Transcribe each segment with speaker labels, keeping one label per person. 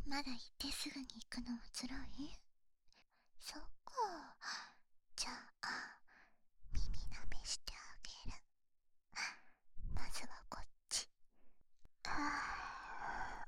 Speaker 1: まだ行ってすぐに行くのはつらい？そっか。じゃあ耳なめしてあげる。まずはこっち。はあ。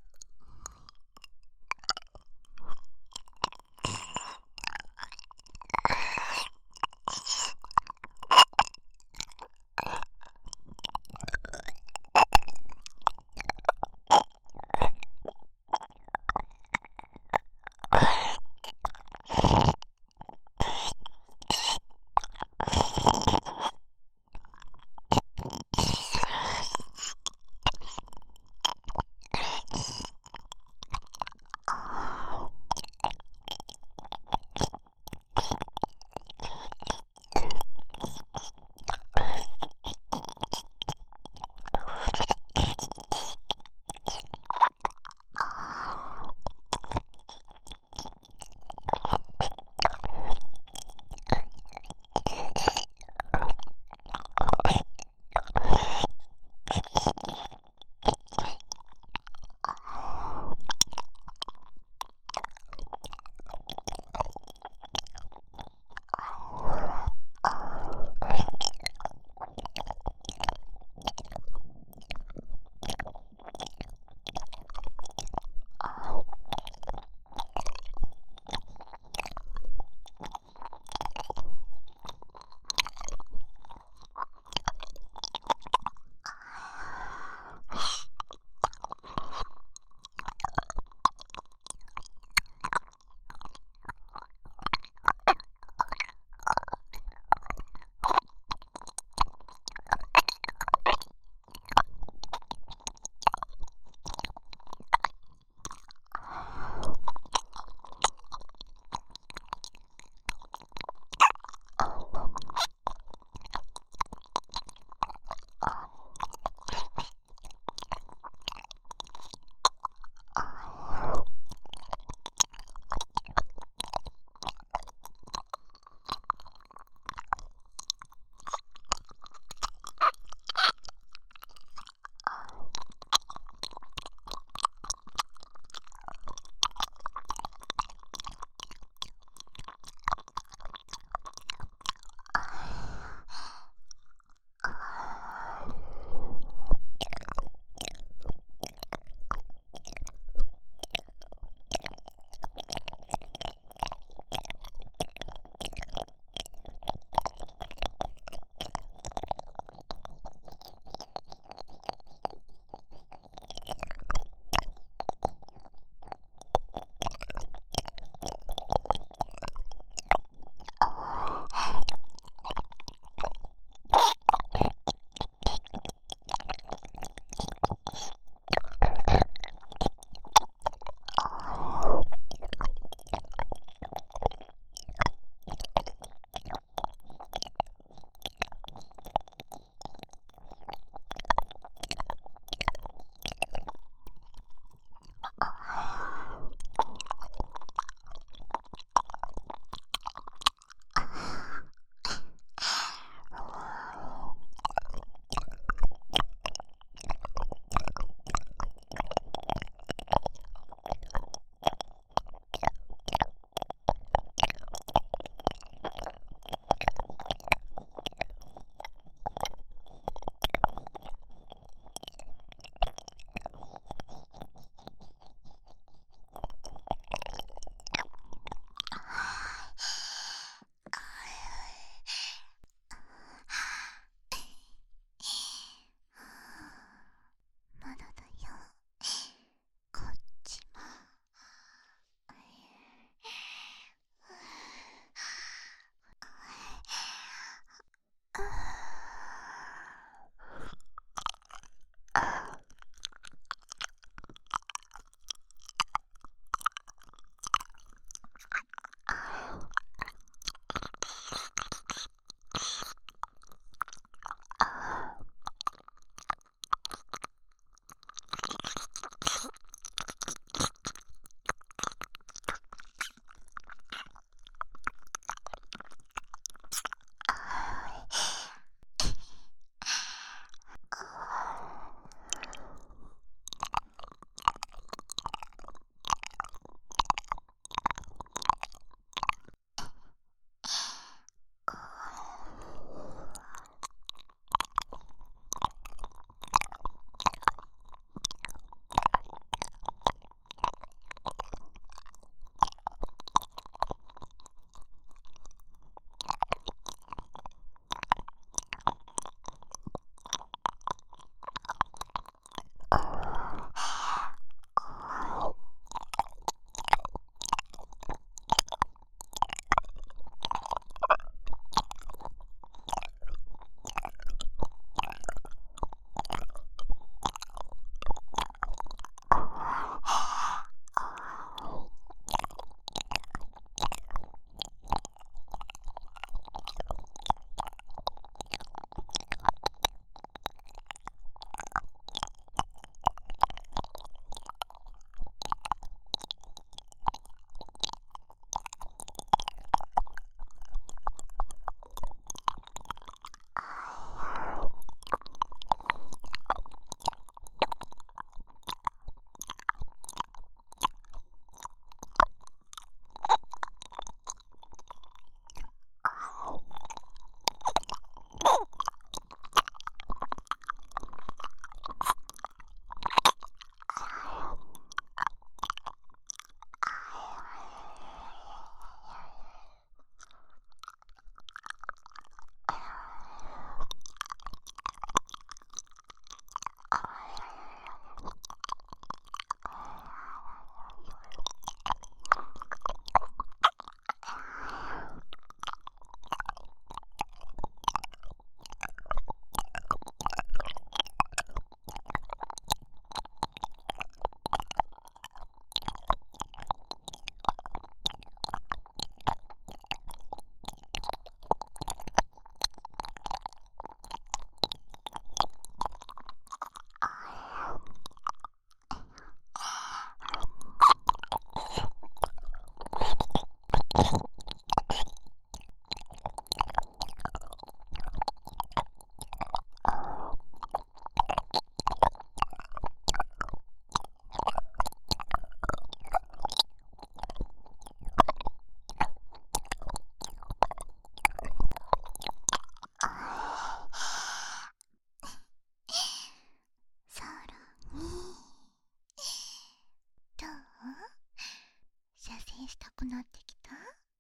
Speaker 1: したくなってきた。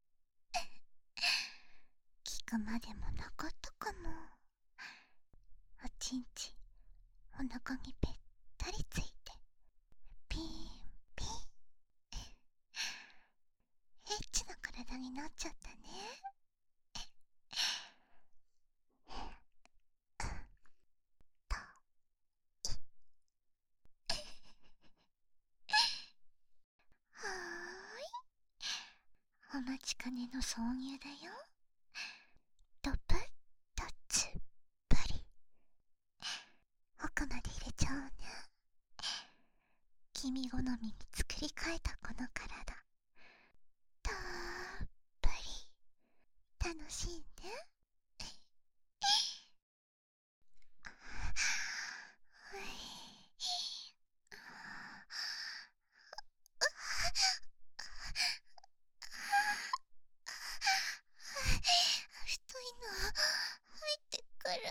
Speaker 1: 聞くまでもなかったかも。おちんちお腹にぺったりついてピーンピーン、エッチな体になっちゃったね。はーい、お待ちかねの挿入だよ。ドプッとつっぷり奥まで入れちゃおうね。君好みに作り変えたこの体、たっぷり楽しんで。太いの入ってくる。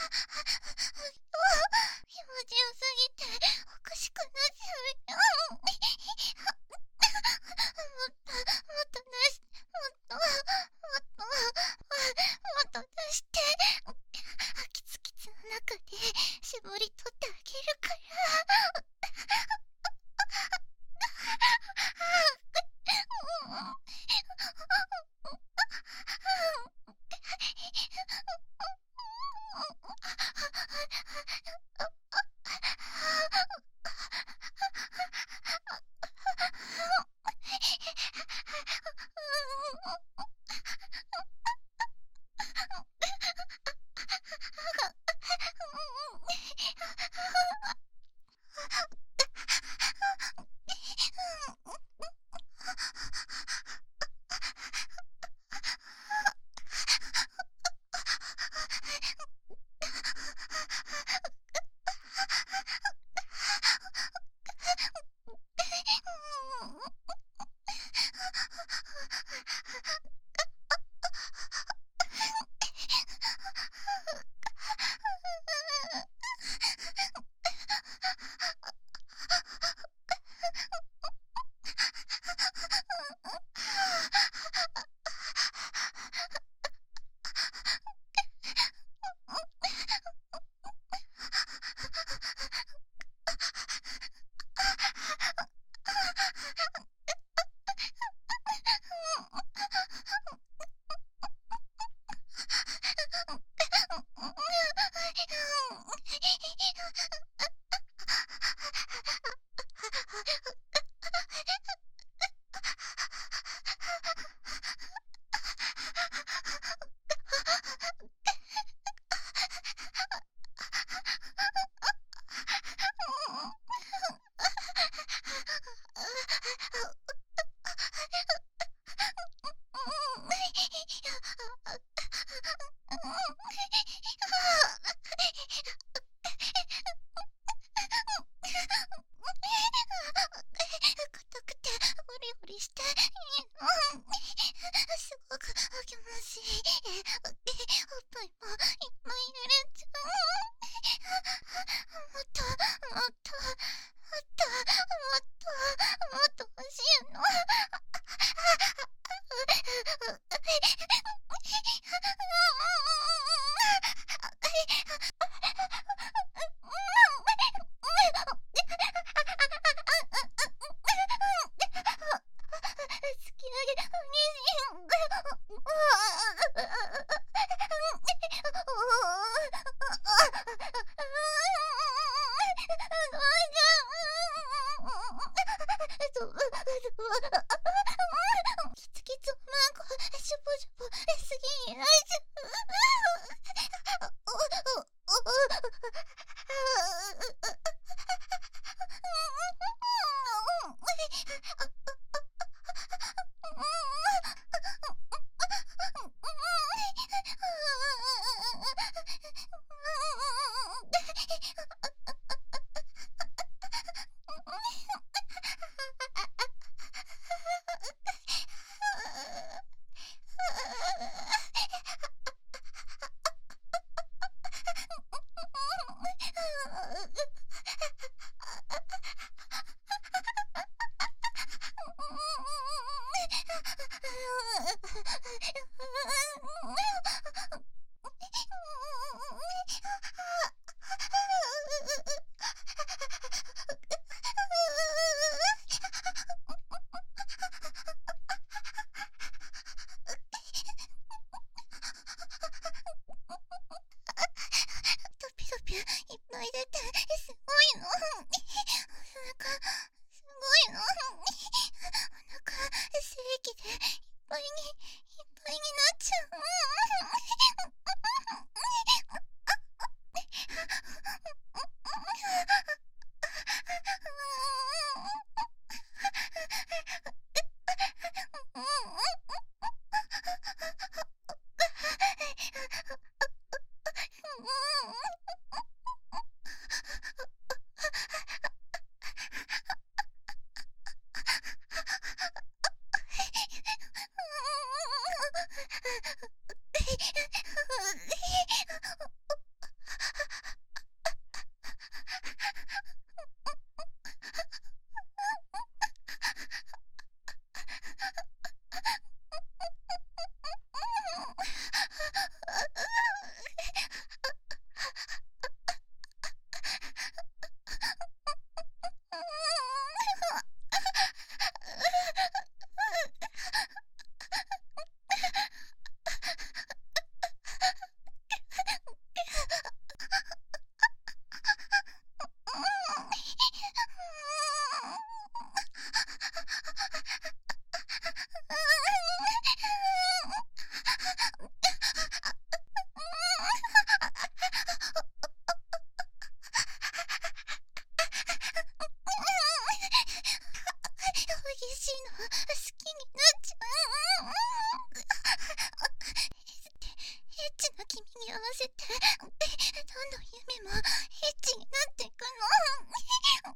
Speaker 1: 気持ちよすぎておかしくなっちゃうよ。もっと出して、もっと出して、キツキツの中で絞り取ってあげるから。硬くてゴリゴリして、すごく気持ちいい。おっぱいもいっぱい揺れちゃう。もっともっともっともっともっと欲しいの。突き上げ激しキツキツマンコシュポシュポすぎる。トピトピいっぱい出てすごいの。お腹すごいの。お腹精液でいっぱいになっちゃう。 どん夢もエッチになっていくの。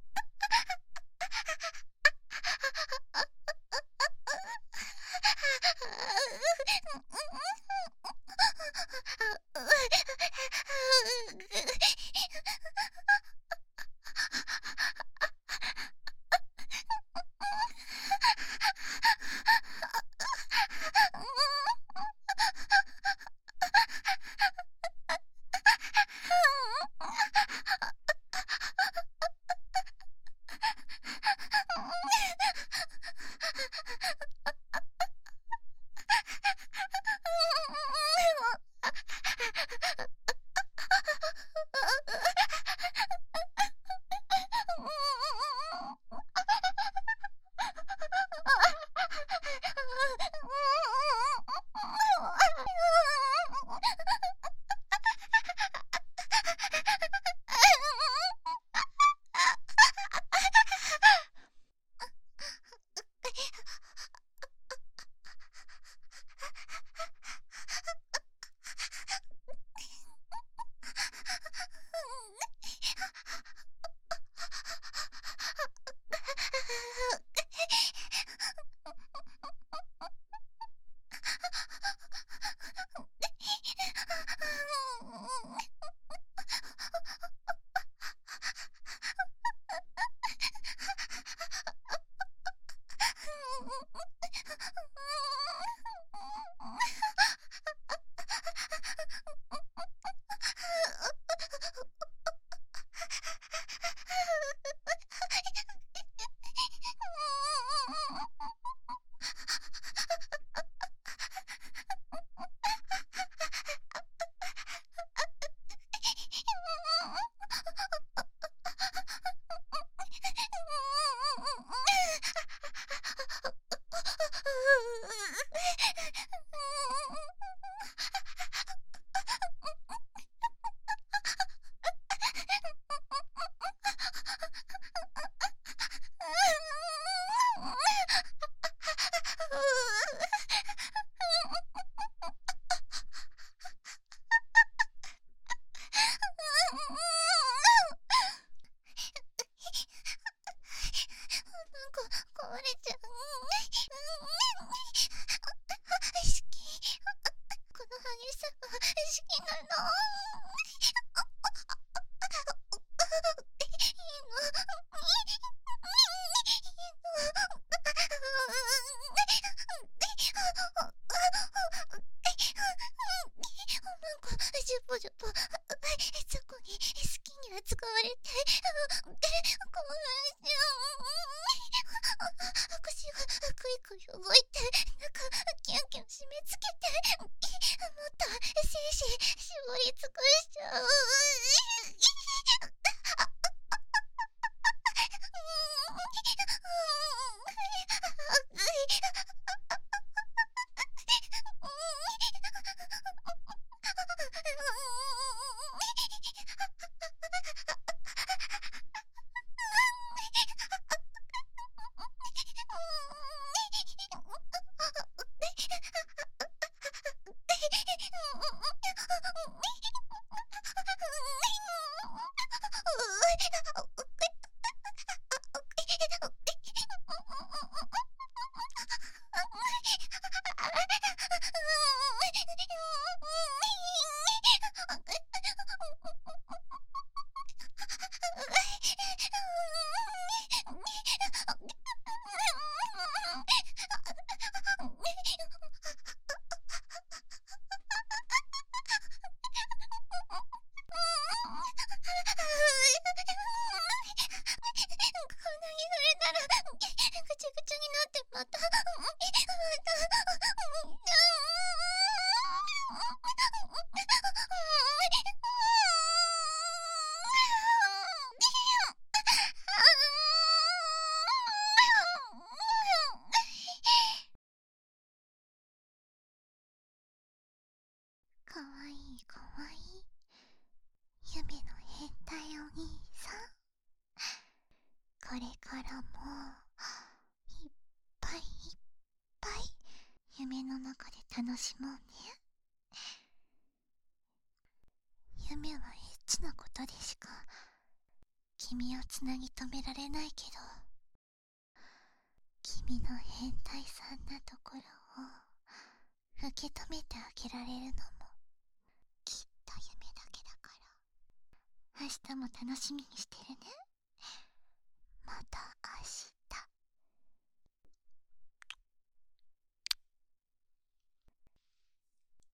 Speaker 1: 壊れちゃう。好き。この激しさが好きなの。ジュポジュポ、そこに好きに扱われて、興奮しちゃう。腰がクイクイ動いて、中キュンキュン締め付けて、もっと精子絞り尽くしちゃう。ぐちゃぐちゃになってまた。かわいいかわいい夢の変態お兄さん、これからもいっぱいいっぱい夢の中で楽しもうね。 夢はエッチなことでしか君をつなぎ止められないけど、君の変態さんなところを受け止めてあげられるのもきっと夢だけだから、明日も楽しみにしてるね。